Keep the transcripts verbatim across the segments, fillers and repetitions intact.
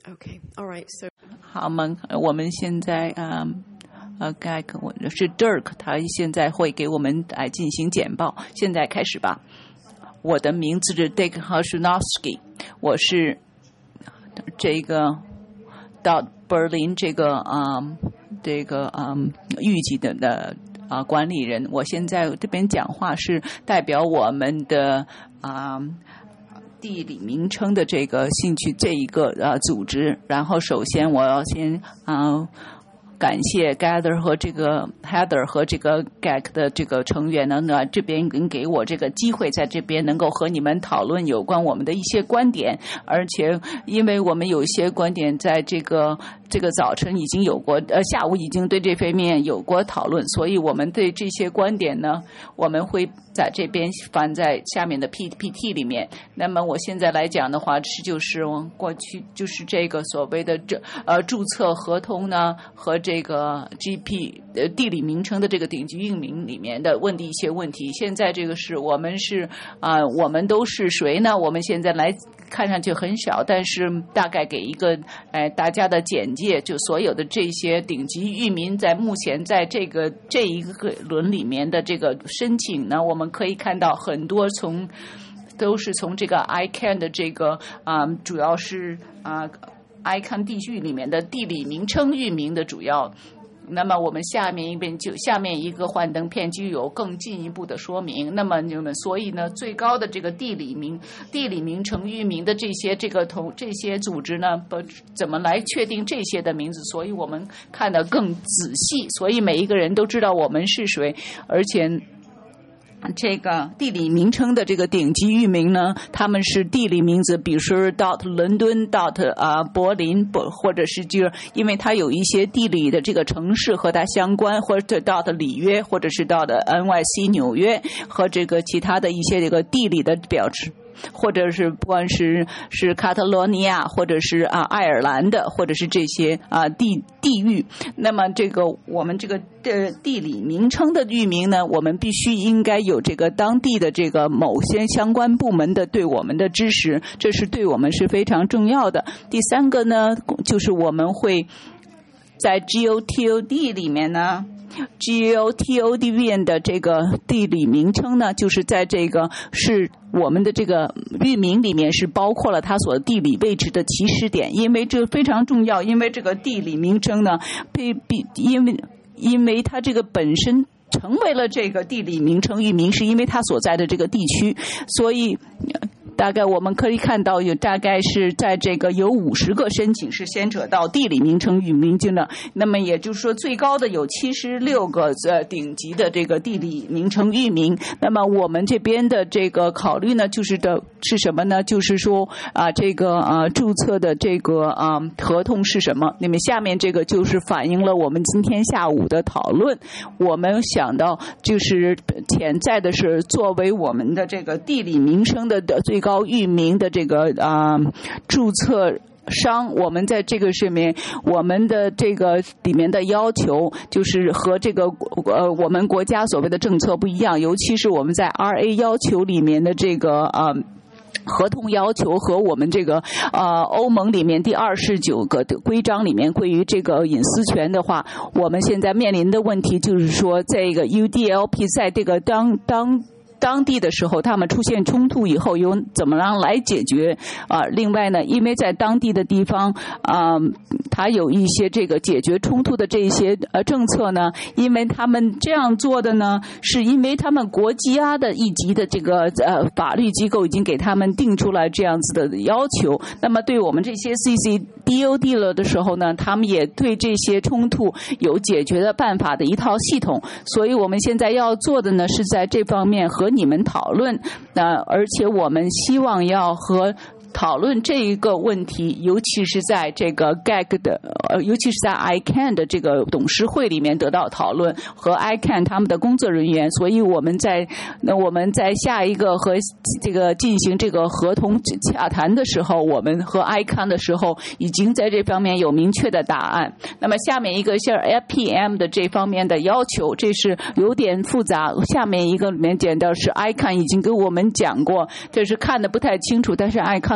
Okay, all right. So 好吗？我们现在啊。呃，该我是 Dirk， 他现在会给我们来进行简报。现在开始吧。我的名字是 Dick Hashunowski， 我是这个到柏林这个啊、嗯、这个啊、嗯、预计的的啊、呃、管理人。我现在这边讲话是代表我们的啊。呃地理名称的这个兴趣这一个呃组织，然后首先我要先啊、呃、感谢 Gather 和这个 Heather 和这个 G A C 的这个成员呢，呢这边能给我这个机会，在这边能够和你们讨论有关我们的一些观点，而且因为我们有一些观点在这个这个早晨已经有过，呃下午已经对这方面有过讨论，所以我们对这些观点呢，我们会在这边放在下面的 P P T 里面。那么我现在来讲的话，是就是过去就是这个所谓的这呃注册合同呢和这个 G P 呃地理名称的这个顶级域名里面的问的一些问题。现在这个是我们是啊、呃、我们都是谁呢？我们现在来看上去很少，但是大概给一个哎大家的简介，就所有的这些顶级域名在目前在这个这一个轮里面的这个申请呢，我们可以看到很多从都是从这个 I C A N 的这个啊、呃、主要是啊、呃、I C A N 地区里面的地理名称域名的主要。那么我们下面一边就下面一个幻灯片就有更进一步的说明。那么你们所以呢，最高的这个地理名地理名称域名的这些这个同这些组织呢，不怎么来确定这些的名字？所以我们看得更仔细，所以每一个人都知道我们是谁，而且。这个地理名称的这个顶级域名呢，他们是地理名字，比如说 dot 伦敦 dot 啊柏林，或者是就是因为它有一些地理的这个城市和它相关，或者 dot 里约，或者是 dot N Y C 纽约和这个其他的一些这个地理的表示。或者是不管是是卡特罗尼亚，或者是啊爱尔兰的，或者是这些啊地地域，那么这个我们这个的地理名称的域名呢，我们必须应该有这个当地的这个某些相关部门的对我们的支持，这是对我们是非常重要的。第三个呢，就是我们会在 G O T O D 里面呢。G O T O D 的这个地理名称呢，就是在这个是我们的这个域名里面是包括了它所地理位置的起始点，因为这非常重要，因为这个地理名称呢，被被因为因为它这个本身成为了这个地理名称域名，是因为它所在的这个地区，所以。大概我们可以看到有大概是在这个有五十个申请是牵扯到地理名称域名的，那么也就是说最高的有七十六个呃顶级的这个地理名称域名。那么我们这边的这个考虑呢，就是的是什么呢？就是说啊这个啊注册的这个啊合同是什么？那么下面这个就是反映了我们今天下午的讨论。我们想到就是潜在的是作为我们的这个地理名称的的最高高域名的这个啊、呃、注册商，我们在这个上面，我们的这个里面的要求就是和这个呃我们国家所谓的政策不一样，尤其是我们在 R A 要求里面的这个啊。呃合同要求和我们这个呃欧盟里面第二十九个的规章里面关于这个隐私权的话，我们现在面临的问题就是说，这个 U D L P 在这个当当。当地的时候，他们出现冲突以后，有怎么样来解决啊、呃？另外呢，因为在当地的地方啊、呃，它有一些这个解决冲突的这些呃政策呢，因为他们这样做的呢，是因为他们国家的一级的这个呃法律机构已经给他们定出来这样子的要求。那么对我们这些 C C D O D 了的时候呢，他们也对这些冲突有解决的办法的一套系统。所以我们现在要做的呢，是在这方面和你们讨论，那、呃、而且我们希望要和讨论这一个问题，尤其是在这个 G A C 的，呃，尤其是在 I C A N 的这个董事会里面得到讨论，和 I C A N 他们的工作人员。所以我们在那我们在下一个和这个进行这个合同洽谈的时候，我们和 I C A N 的时候已经在这方面有明确的答案。那么下面一个像 F P M 的这方面的要求，这是有点复杂。下面一个里面讲到是 I C A N 已经跟我们讲过，这是看得不太清楚，但是 I C A N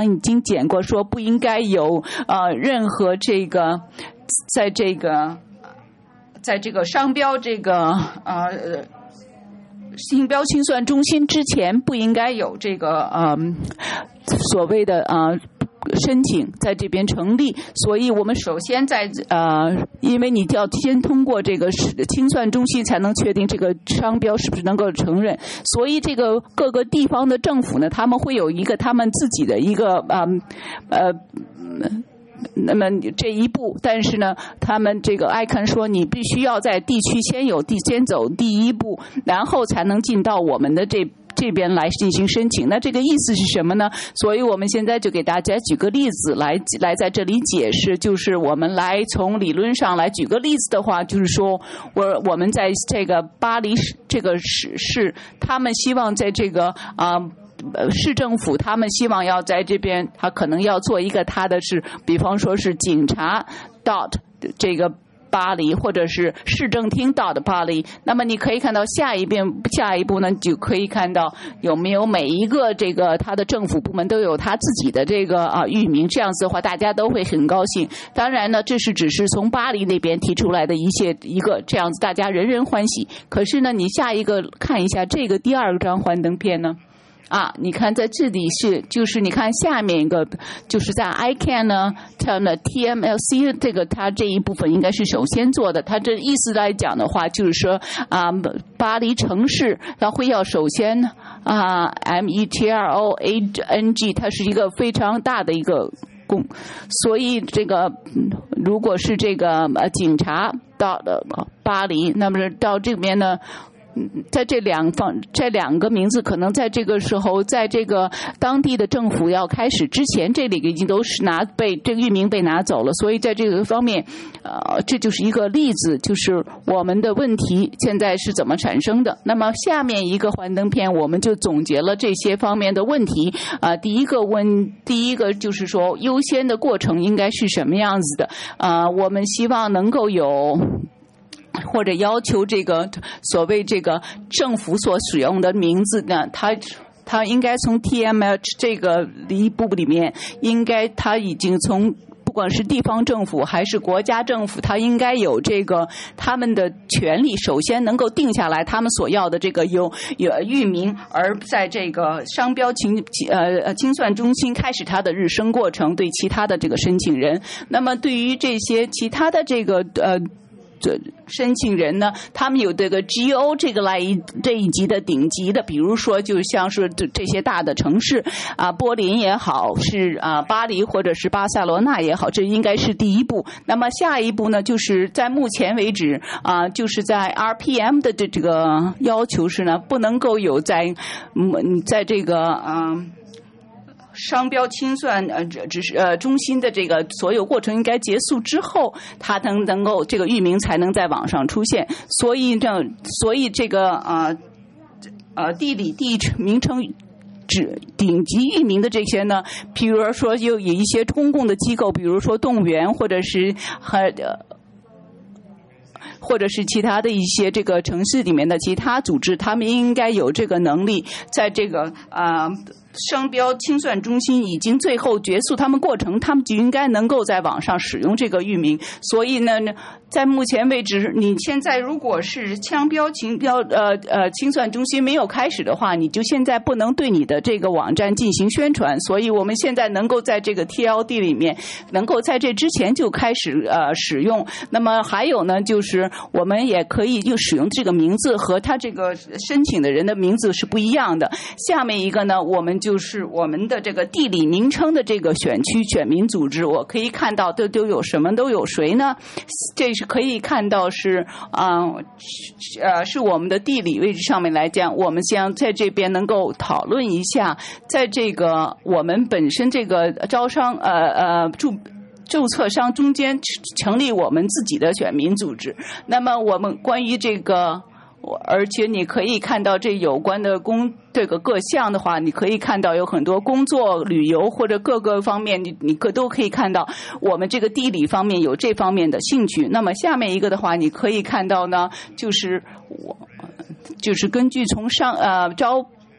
已经讲过，说不应该有呃任何这个在这个在这个商标这个呃商标清算中心之前不应该有这个呃所谓的呃申请在这边成立，所以我们首先在呃，因为你要先通过这个清算中心才能确定这个商标是不是能够承认，所以这个各个地方的政府呢，他们会有一个他们自己的一个呃呃。那么这一步，但是呢，他们这个 icon 说你必须要在地区先有地先走第一步，然后才能进到我们的这这边来进行申请。那这个意思是什么呢？所以我们现在就给大家举个例子来来在这里解释，就是我们来从理论上来举个例子的话，就是说我我们在这个巴黎这个市市，他们希望在这个啊。呃呃，市政府他们希望要在这边，他可能要做一个他的是，比方说是警察 dot 这个巴黎，或者是市政厅 dot 巴黎。那么你可以看到下一遍下一步呢，就可以看到有没有每一个这个他的政府部门都有他自己的这个啊域名，这样子的话大家都会很高兴。当然呢，这是只是从巴黎那边提出来的一些一个这样子，大家人人欢喜。可是呢，你下一个看一下这个第二张幻灯片呢？啊，你看在这里是，就是你看下面一个，就是在 I C A N 呢，它呢 T M L C 这个它这一部分应该是首先做的。它这意思来讲的话，就是说啊，巴黎城市它会要首先啊 M E T R O A N G， 它是一个非常大的一个工，所以这个如果是这个呃警察到了巴黎，那么到这边呢。在这两方这两个名字可能在这个时候，在这个当地的政府要开始之前，这里已经都是拿被这个域名被拿走了，所以在这个方面，呃，这就是一个例子，就是我们的问题现在是怎么产生的。那么下面一个幻灯片，我们就总结了这些方面的问题。啊、呃，第一个问，第一个就是说优先的过程应该是什么样子的？啊、呃，我们希望能够有。或者要求这个所谓这个政府所使用的名字呢，它它应该从 T M L 这个一步里面，应该它已经从不管是地方政府还是国家政府，它应该有这个他们的权利，首先能够定下来他们所要的这个有有域名，而在这个商标清呃清算中心开始它的日升过程，对其他的这个申请人。那么对于这些其他的这个呃。这申请人呢，他们有这个 G O 这个来这一级的顶级的，比如说就像是这些大的城市啊，柏林也好，是啊巴黎或者是巴塞罗那也好，这应该是第一步。那么下一步呢，就是在目前为止啊，就是在 R P M 的这这个要求是呢，不能够有在嗯在这个啊。商标清算呃只是呃中心的这个所有过程应该结束之后，它能能够这个域名才能在网上出现。所以这所以这个呃呃地理地名称指顶级域名的这些呢，比如说有有一些公共的机构，比如说动物园或者是和呃。或者是其他的一些这个城市里面的其他组织，他们应该有这个能力，在这个啊、呃、商标清算中心已经最后结束他们过程，他们就应该能够在网上使用这个域名。所以呢，在目前为止，你现在如果是商标清标呃呃清算中心没有开始的话，你就现在不能对你的这个网站进行宣传。所以我们现在能够在这个 T L D 里面，能够在这之前就开始呃使用。那么还有呢，就是我们也可以就使用这个名字和他这个申请的人的名字是不一样的。下面一个呢，我们就是我们的这个地理名称的这个选区选民组织，我可以看到都都有什么都有谁呢？这是可以看到是啊 呃, 呃是我们的地理位置上面来讲，我们将在这边能够讨论一下，在这个我们本身这个招商呃呃注。注册商中间成立我们自己的选民组织。那么我们关于这个，而且你可以看到这有关的工这个各项的话，你可以看到有很多工作、旅游或者各个方面，你你各都可以看到我们这个地理方面有这方面的兴趣。那么下面一个的话，你可以看到呢，就是我就是根据从上呃招。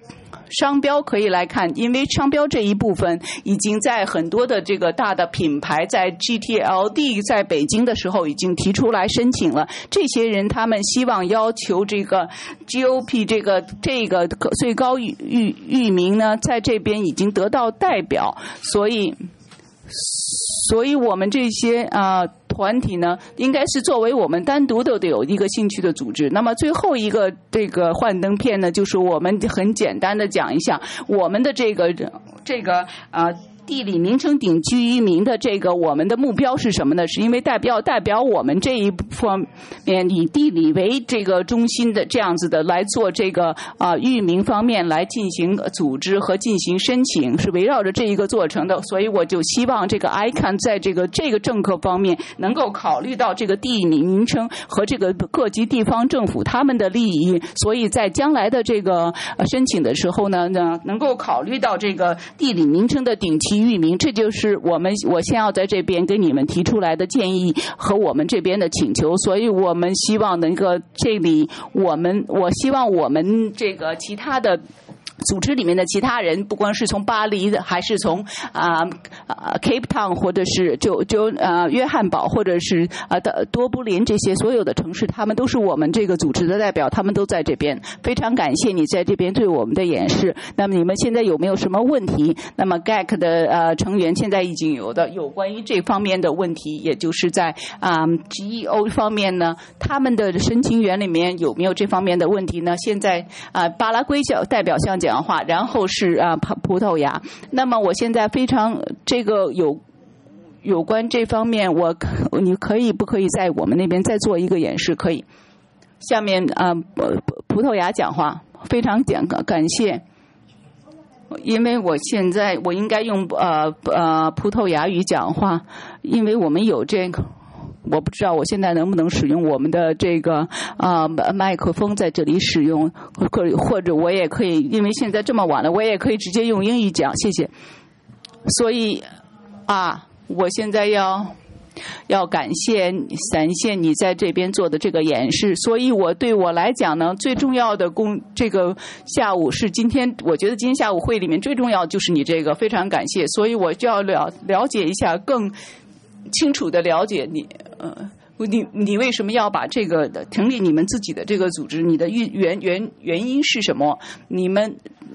商标可以来看，因为商标这一部分已经在很多的这个大的品牌在 G T L D 在北京的时候已经提出来申请了。这些人他们希望要求这个 G O P 这个这个最高域域域名呢，在这边已经得到代表，所以所以我们这些啊。呃团体呢，应该是作为我们单独的有一个兴趣的组织。那么最后一个这个幻灯片呢，就是我们很简单的讲一下我们的这个这个啊。呃地理名称顶区域名的这个我们的目标是什么呢？是因为代表代表我们这一方面以地理为这个中心的这样子的来做这个啊、呃、域名方面来进行组织和进行申请，是围绕着这一个做成的。所以我就希望这个 I C A N 在这个这个政策方面能够考虑到这个地理名称和这个各级地方政府他们的利益，所以在将来的这个申请的时候呢，能够考虑到这个地理名称的顶级域名，这就是我们我先要在这边给你们提出来的建议和我们这边的请求。所以我们希望能够这里我们我希望我们这个其他的组织里面的其他人，不光是从巴黎的，还是从啊啊 Cape Town 或者是就就呃约翰堡或者是啊的多布林这些所有的城市，他们都是我们这个组织的代表，他们都在这边。非常感谢你在这边对我们的演示。那么你们现在有没有什么问题？那么 G A C 的呃成员现在已经有的有关于这方面的问题，也就是在啊 G E O 方面呢，他们的申请员里面有没有这方面的问题呢？现在啊巴拉圭代表向讲话，然后是啊葡萄牙。那么我现在非常这个有有关这方面，我你可以不可以在我们那边再做一个演示？可以。下面啊葡萄牙讲话，非常感感谢。因为我现在我应该用呃呃葡萄牙语讲话，因为我们有这个。我不知道我现在能不能使用我们的这个啊、呃、麦克风在这里使用，或或者我也可以，因为现在这么晚了，我也可以直接用英语讲，谢谢。所以啊，我现在要要感谢感谢你在这边做的这个演示。所以我对我来讲呢，最重要的工这个下午是今天，我觉得今天下午会里面最重要就是你这个，非常感谢。所以我就要了了解一下更。清楚的了解你，呃，你你为什么要把这个成立你们自己的这个组织？你的原原原因是什么？你们，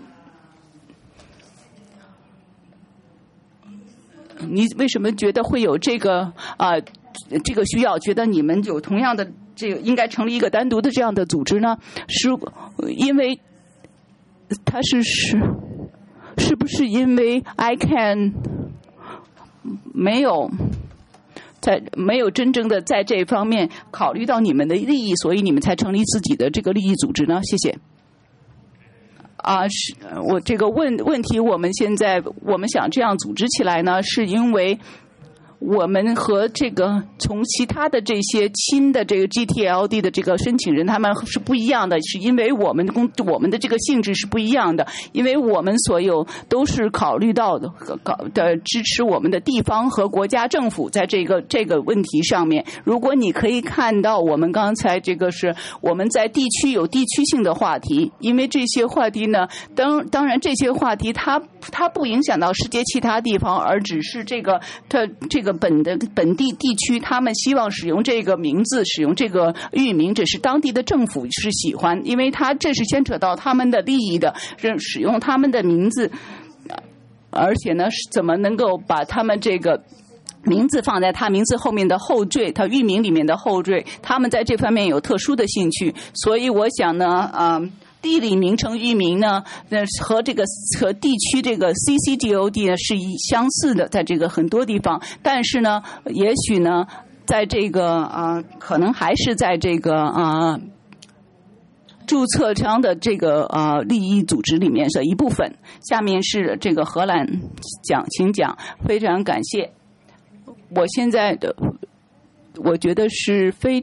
你为什么觉得会有这个啊、呃、这个需要？觉得你们有同样的这个应该成立一个单独的这样的组织呢？是因为它是是是不是因为 I can 没有？在没有真正的在这方面考虑到你们的利益，所以你们才成立自己的这个利益组织呢？谢谢。啊，是我这个问问题，我们现在我们想这样组织起来呢，是因为我们和这个从其他的这些新的这个 G T L D 的这个申请人他们是不一样的，是因为我们工我们的这个性质是不一样的，因为我们所有都是考虑到的搞的支持我们的地方和国家政府在这个这个问题上面。如果你可以看到我们刚才这个是我们在地区有地区性的话题，因为这些话题呢，当当然这些话题它它不影响到世界其他地方，而只是这个它这个本的本地地区他们希望使用这个名字，使用这个域名，只是当地的政府是喜欢，因为它这是牵扯到他们的利益的，使用他们的名字，而且呢怎么能够把他们这个名字放在他名字后面的后缀，他域名里面的后缀，他们在这方面有特殊的兴趣。所以我想呢啊、呃地理名称域名呢，呃，和这个和地区这个 C C G O D 呢是相似的，在这个很多地方，但是呢，也许呢，在这个啊、呃，可能还是在这个啊、呃、注册商的这个啊、呃、利益组织里面的一部分。下面是这个荷兰讲，请讲，非常感谢。我现在的我觉得是非。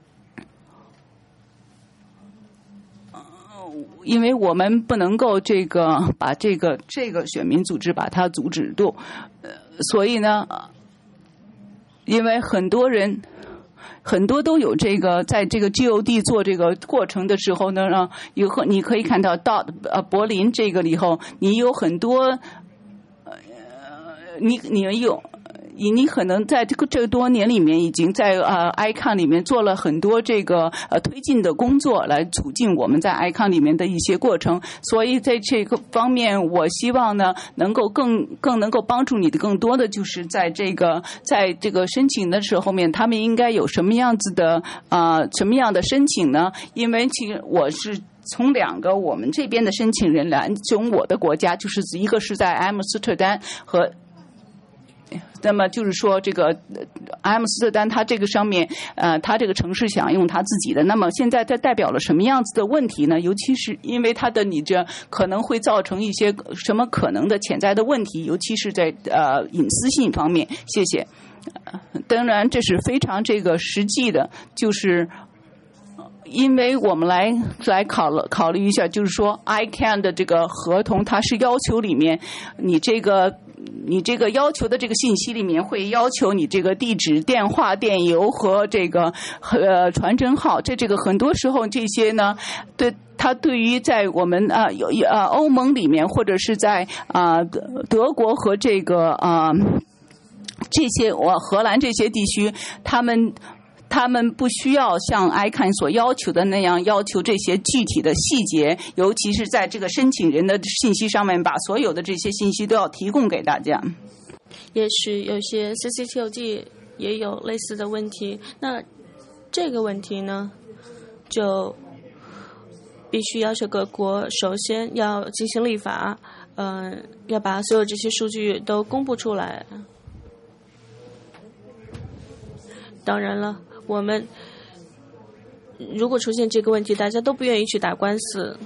因为我们不能够这个把这个这个选民组织把它阻止住，呃，所以呢，因为很多人很多都有这个，在这个 G O D 做这个过程的时候呢，啊，以后你可以看到到呃柏林这个以后，你有很多，呃，你你有。你你可能在这个这多年里面，已经在呃 I C O N 里面做了很多这个呃推进的工作，来促进我们在 I C O N 里面的一些过程。所以在这个方面，我希望呢，能够更更能够帮助你的，更多的就是在这个在这个申请的时候面，他们应该有什么样子的啊、呃、什么样的申请呢？因为其实我是。从两个我们这边的申请人来，从我的国家，就是一个是在阿姆斯特丹和。那么就是说，这个阿姆斯特丹，它这个上面，呃，它这个城市想用它自己的。那么现在它代表了什么样子的问题呢？尤其是因为它的你这可能会造成一些什么可能的潜在的问题，尤其是在呃隐私性方面。谢谢。当然，这是非常这个实际的，就是。因为我们来来考了考虑一下，就是说 I C A N 的这个合同，它是要求里面你这个你这个要求的这个信息里面会要求你这个地址、电话、电邮和这个呃传真号。这这个很多时候这些呢，对它对于在我们啊有呃欧盟里面或者是在啊、呃、德国和这个啊、呃、这些我荷兰这些地区，他们。他们不需要像 I C A N 所要求的那样要求这些具体的细节，尤其是在这个申请人的信息上面，把所有的这些信息都要提供给大家。 也许有些 C C T O D 也有类似的问题，那这个问题呢，就必须要求各国首先要进行立法，嗯、呃，要把所有这些数据都公布出来。当然了。我们如果出现这个问题，大家都不愿意去打官司，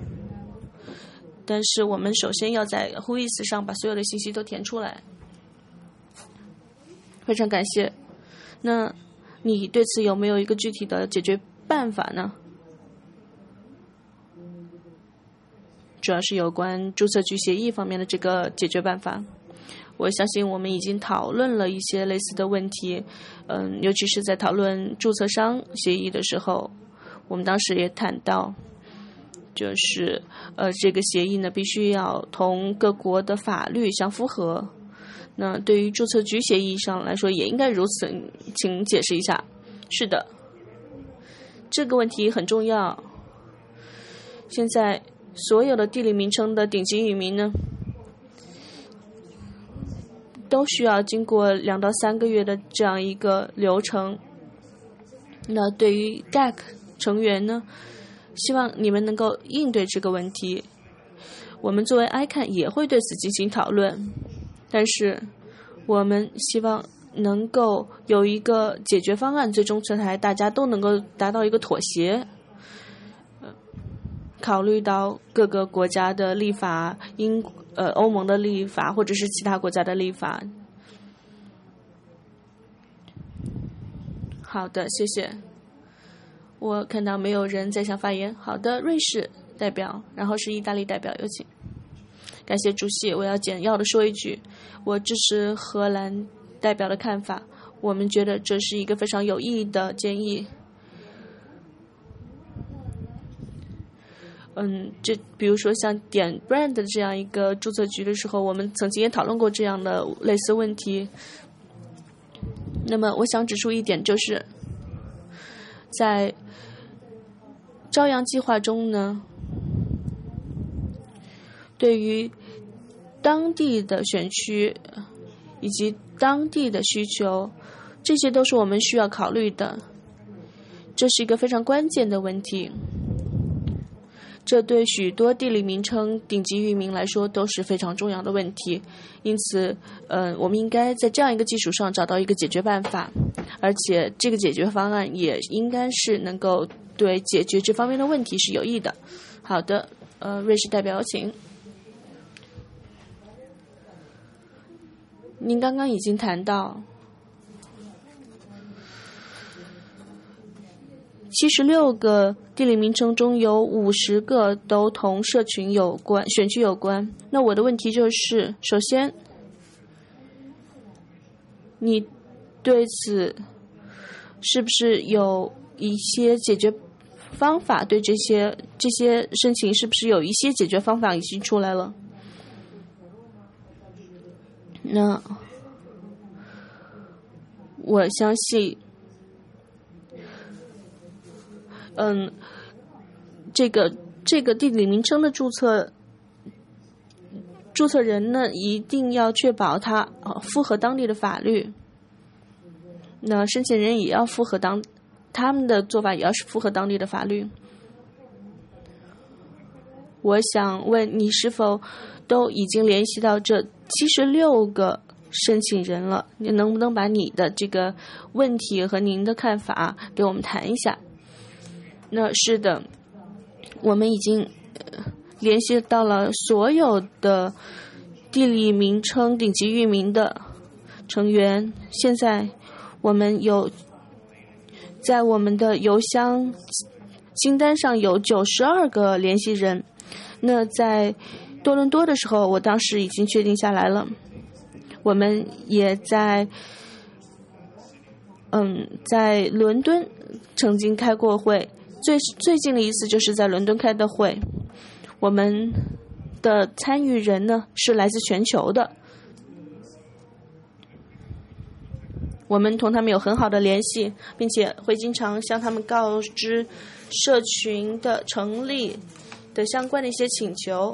但是我们首先要在 Who is 上把所有的信息都填出来。非常感谢。那你对此有没有一个具体的解决办法呢？主要是有关注册局协议方面的这个解决办法。我相信我们已经讨论了一些类似的问题，嗯，尤其是在讨论注册商协议的时候，我们当时也谈到，就是呃，这个协议呢必须要同各国的法律相符合。那对于注册局协议上来说，也应该如此，请解释一下。是的，这个问题很重要。现在所有的地理名称的顶级域名呢，都需要经过两到三个月的这样一个流程。那对于 G A C 成员呢，希望你们能够应对这个问题。我们作为 I C A N 也会对此进行讨论，但是我们希望能够有一个解决方案，最终出台大家都能够达到一个妥协。考虑到各个国家的立法，英呃欧盟的立法，或者是其他国家的立法。好的，谢谢。我看到没有人再想发言。好的，瑞士代表，然后是意大利代表，有请。感谢主席，我要简要的说一句，我支持荷兰代表的看法，我们觉得这是一个非常有意义的建议。嗯，这比如说像点 brand 的这样一个注册局的时候，我们曾经也讨论过这样的类似问题。那么我想指出一点，就是在朝阳计划中呢，对于当地的选区以及当地的需求，这些都是我们需要考虑的，这是一个非常关键的问题。这对许多地理名称顶级域名来说都是非常重要的问题，因此，呃，我们应该在这样一个基础上找到一个解决办法，而且这个解决方案也应该是能够对解决这方面的问题是有益的。好的，呃，瑞士代表请。您刚刚已经谈到七十六个地理名称中有五十个都同社群有关、选区有关。那我的问题就是，首先，你对此是不是有一些解决方法？对这些这些申请，是不是有一些解决方法已经出来了？那我相信，嗯，这个这个地理名称的注册。注册人呢，一定要确保他呃符合当地的法律。那申请人也要符合当他们的做法也要是符合当地的法律。我想问你是否都已经联系到这七十六个申请人了？你能不能把你的这个问题和您的看法给我们谈一下？那是的，我们已经联系到了所有的地理名称顶级域名的成员。现在我们有在我们的邮箱清单上有九十二个联系人。那在多伦多的时候，我当时已经确定下来了。我们也在嗯在伦敦曾经开过会，最最近的一次就是在伦敦开的会。我们的参与人呢是来自全球的，我们同他们有很好的联系，并且会经常向他们告知社群的成立的相关的一些请求，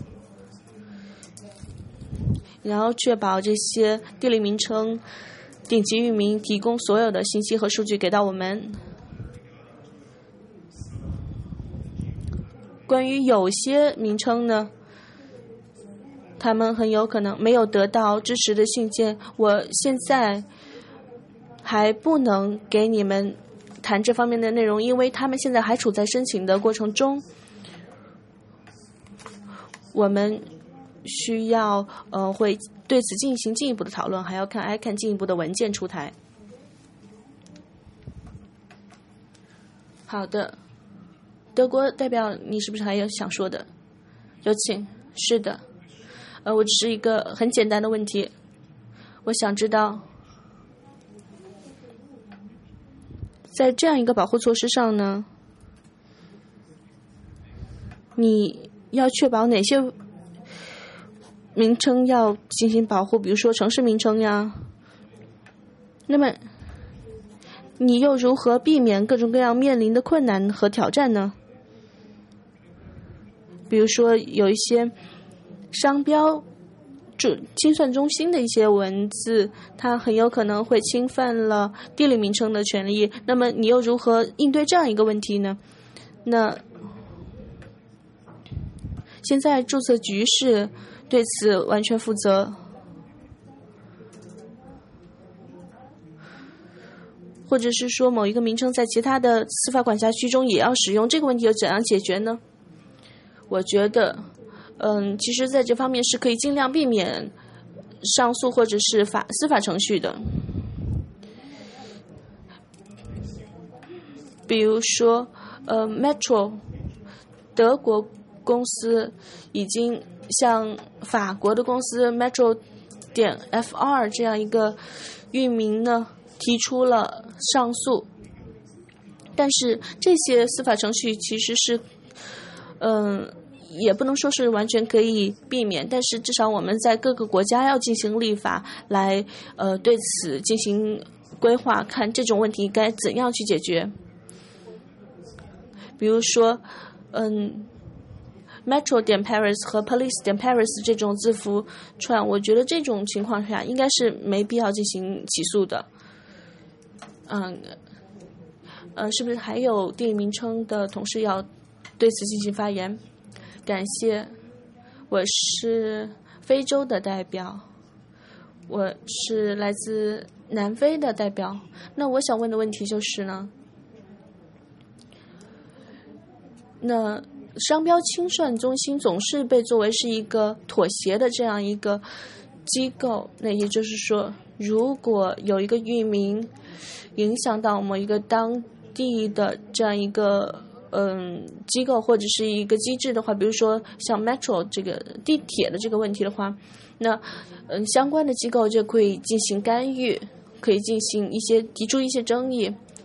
然后确保这些地理名称顶级域名提供所有的信息和数据给到我们。关于有些名称呢，他们很有可能没有得到支持的信件，我现在还不能给你们谈这方面的内容，因为他们现在还处在申请的过程中。我们需要呃会对此进行进一步的讨论，还要看 I C A N 进一步的文件出台。好的。德国代表，你是不是还有想说的？有请。是的，呃，我只是一个很简单的问题，我想知道，在这样一个保护措施上呢，你要确保哪些名称要进行保护？比如说城市名称呀。那么，你又如何避免各种各样面临的困难和挑战呢？比如说有一些商标清算中心的一些文字，它很有可能会侵犯了地理名称的权利，那么你又如何应对这样一个问题呢？那现在注册局是对此完全负责，或者是说某一个名称在其他的司法管辖区中也要使用，这个问题又怎样解决呢？我觉得嗯，其实在这方面是可以尽量避免上诉或者是法司法程序的。比如说呃 Metro 德国公司已经向法国的公司 Metro 点 F R 这样一个域名呢提出了上诉，但是这些司法程序其实是嗯也不能说是完全可以避免，但是至少我们在各个国家要进行立法来呃对此进行规划，看这种问题该怎样去解决。比如说嗯 Metro 点 Paris 和 Police 点 Paris 这种字符串，我觉得这种情况下应该是没必要进行起诉的。嗯呃是不是还有地理名称的同事要对此进行发言？感谢，我是非洲的代表，我是来自南非的代表。那我想问的问题就是呢，那商标清算中心总是被作为是一个妥协的这样一个机构，那也就是说，如果有一个域名影响到某一个当地的这样一个嗯，机构或者是一个机制的话，比如说像 Metro 这个地铁的这个问题的话，那嗯相关的机构就可以进行干预，可以进行一些提出一些争议。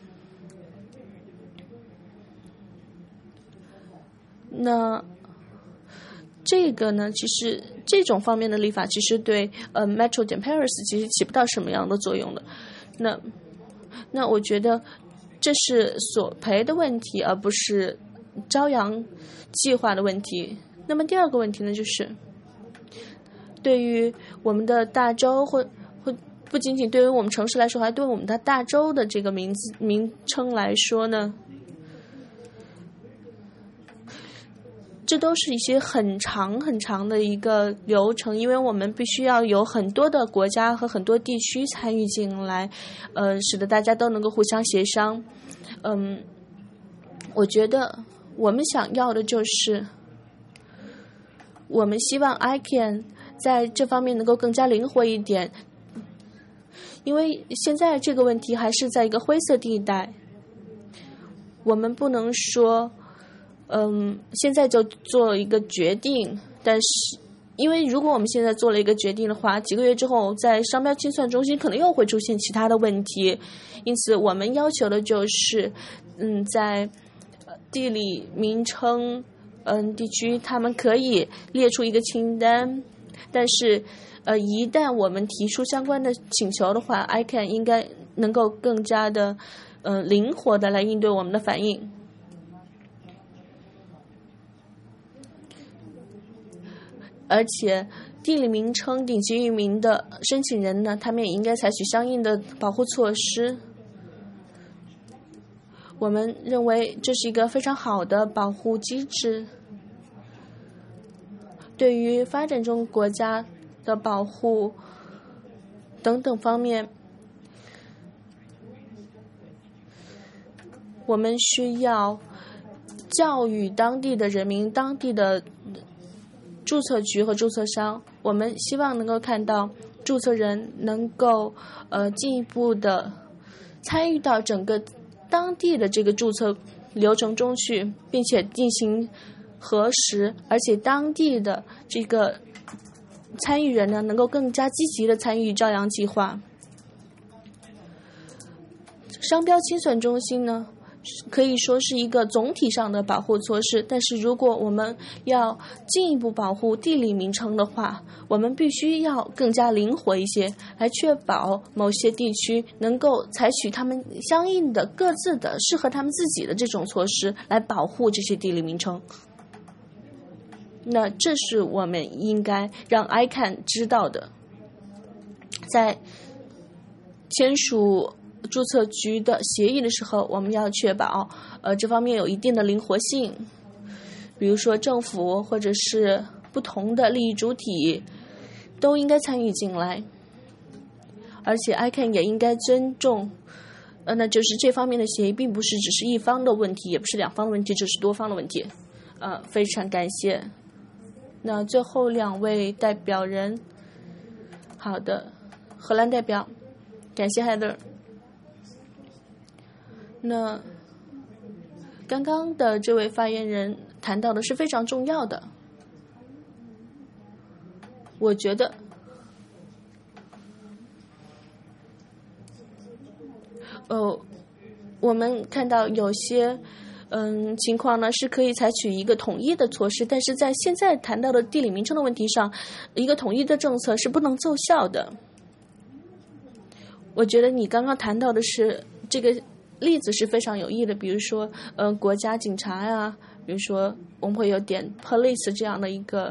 那这个呢，其实这种方面的立法其实对呃 Metro 点 Paris 其实起不到什么样的作用的。那那我觉得这是索赔的问题，而不是朝阳计划的问题。那么第二个问题呢，就是对于我们的大洲或或不仅仅对于我们城市来说，还对我们的大洲的这个名字名称来说呢，这都是一些很长很长的一个流程，因为我们必须要有很多的国家和很多地区参与进来，呃，使得大家都能够互相协商。嗯，我觉得我们想要的就是，我们希望 I C A N 在这方面能够更加灵活一点，因为现在这个问题还是在一个灰色地带，我们不能说嗯，现在就做一个决定，但是因为如果我们现在做了一个决定的话，几个月之后在商标清算中心可能又会出现其他的问题，因此我们要求的就是嗯，在地理名称嗯地区他们可以列出一个清单，但是呃一旦我们提出相关的请求的话 I C A N 应该能够更加的呃灵活的来应对我们的反应。而且地理名称顶级域名的申请人呢，他们也应该采取相应的保护措施。我们认为这是一个非常好的保护机制，对于发展中国家的保护等等方面，我们需要教育当地的人民、当地的注册局和注册商，我们希望能够看到注册人能够呃进一步的参与到整个当地的这个注册流程中去，并且进行核实，而且当地的这个参与人呢能够更加积极的参与朝阳计划。商标清算中心呢可以说是一个总体上的保护措施，但是如果我们要进一步保护地理名称的话，我们必须要更加灵活一些，来确保某些地区能够采取他们相应的各自的适合他们自己的这种措施来保护这些地理名称。那这是我们应该让 I C A N 知道的。在签署注册局的协议的时候，我们要确保呃这方面有一定的灵活性，比如说政府或者是不同的利益主体都应该参与进来，而且 I C A N 也应该尊重呃那就是这方面的协议并不是只是一方的问题，也不是两方的问题，这是多方的问题。呃非常感谢。那最后两位代表人，好的，荷兰代表，感谢 Heather。那刚刚的这位发言人谈到的是非常重要的，我觉得呃，我们看到有些嗯情况呢是可以采取一个统一的措施，但是在现在谈到的地理名称的问题上，一个统一的政策是不能奏效的。我觉得你刚刚谈到的是这个例子是非常有益的，比如说呃国家警察呀，比如说我们会有点 police 这样的一个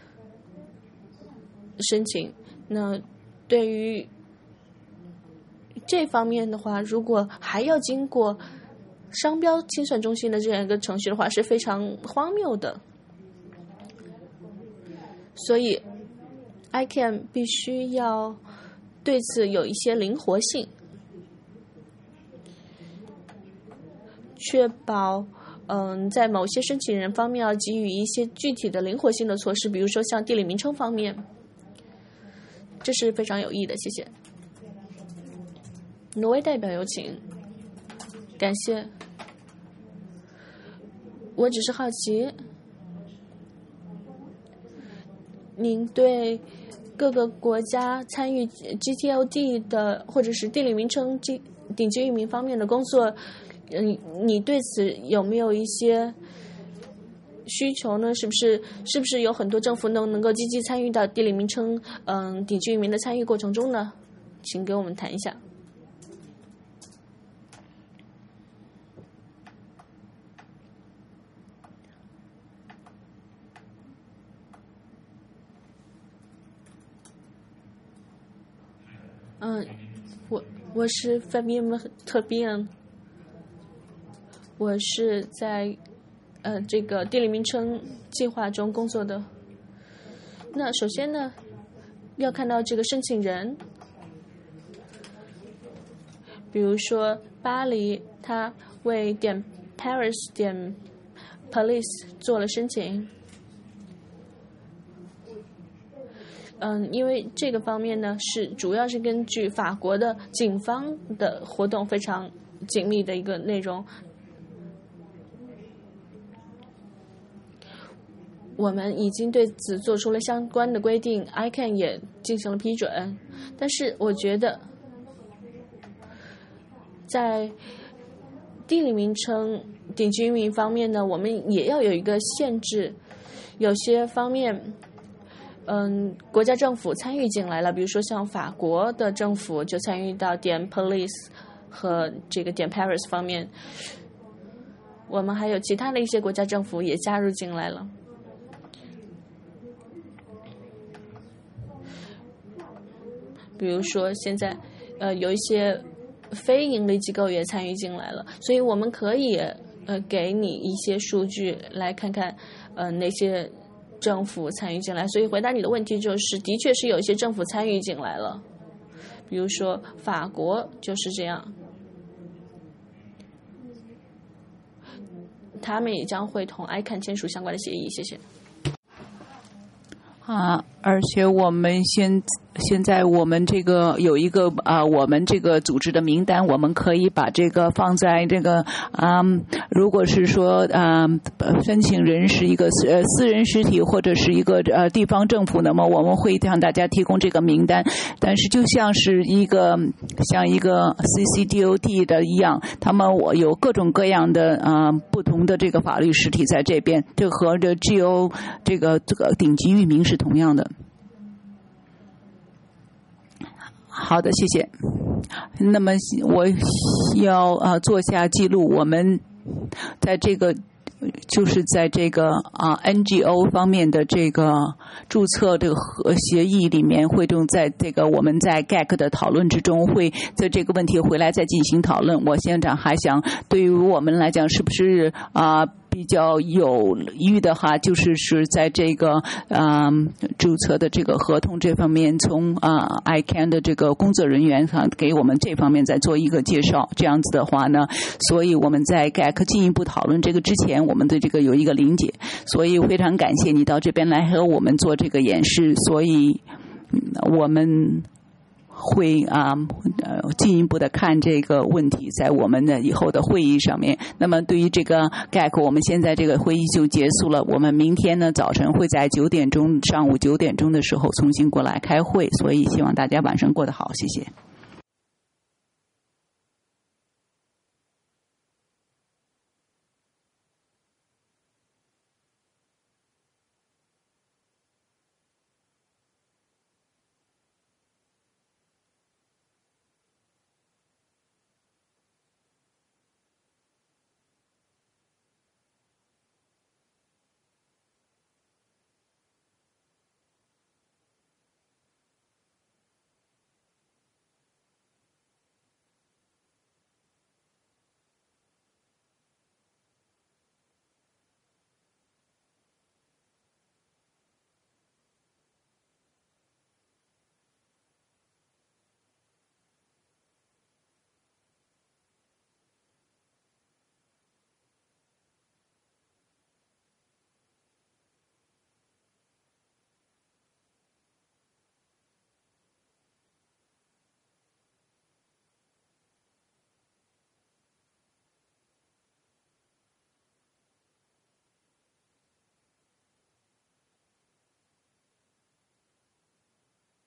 申请。那对于这方面的话，如果还要经过商标清算中心的这样一个程序的话，是非常荒谬的。所以 I C A N 必须要对此有一些灵活性，确保嗯，在某些申请人方面要给予一些具体的灵活性的措施，比如说像地理名称方面，这是非常有益的。谢谢。挪威代表有请。感谢。我只是好奇，您对各个国家参与 G T L D 的或者是地理名称顶级域名方面的工作，嗯，你对此有没有一些需求呢？是不是是不是有很多政府能能够积极参与到地理名称嗯顶级域名的参与过程中呢？请给我们谈一下。嗯，我我是 Fabian Fabian， 我是在呃这个地理名称计划中工作的。那首先呢，要看到这个申请人，比如说巴黎，他为点 Paris 点 Police 做了申请。嗯，因为这个方面呢，是主要是根据法国的警方的活动非常紧密的一个内容。我们已经对此做出了相关的规定 ，I C A N 也进行了批准。但是我觉得，在地理名称顶级域名方面呢，我们也要有一个限制，有些方面。嗯，国家政府参与进来了，比如说像法国的政府就参与到点 police 和这个点 Paris 方面，我们还有其他的一些国家政府也加入进来了。比如说现在呃有一些非盈利机构也参与进来了，所以我们可以呃给你一些数据来看看呃那些政府参与进来。所以回答你的问题就是，的确是有一些政府参与进来了，比如说法国就是这样，他们也将会同 I C A N 签署相关的协议。谢谢。 啊，而且我们现现在我们这个有一个啊，我们这个组织的名单，我们可以把这个放在这个啊，如果是说啊，申请人是一个呃私人实体或者是一个呃地方政府，那么我们会向大家提供这个名单。但是就像是一个像一个 C C D O T 的一样，他们我有各种各样的啊不同的这个法律实体在这边，这和这 G O 这个这个顶级域名是同样的。好的，谢谢。那么我要啊做下记录，我们在这个就是在这个啊 N G O 方面的这个注册这个和协议里面，会中在这个我们在 G A C 的讨论之中，会在这个问题回来再进行讨论。我现在还想，对于我们来讲，是不是啊？比较有益的话，就是是在这个啊、呃、注册的这个合同这方面，从啊、呃、I C A N 的这个工作人员上给我们这方面再做一个介绍。这样子的话呢，所以我们在 G A C 进一步讨论这个之前，我们对这个有一个理解。所以非常感谢你到这边来和我们做这个演示。所以我们会啊呃进一步的看这个问题，在我们的以后的会议上面。那么对于这个 G A C， 我们现在这个会议就结束了。我们明天呢早晨会在九点钟，上午九点钟的时候重新过来开会，所以希望大家晚上过得好，谢谢。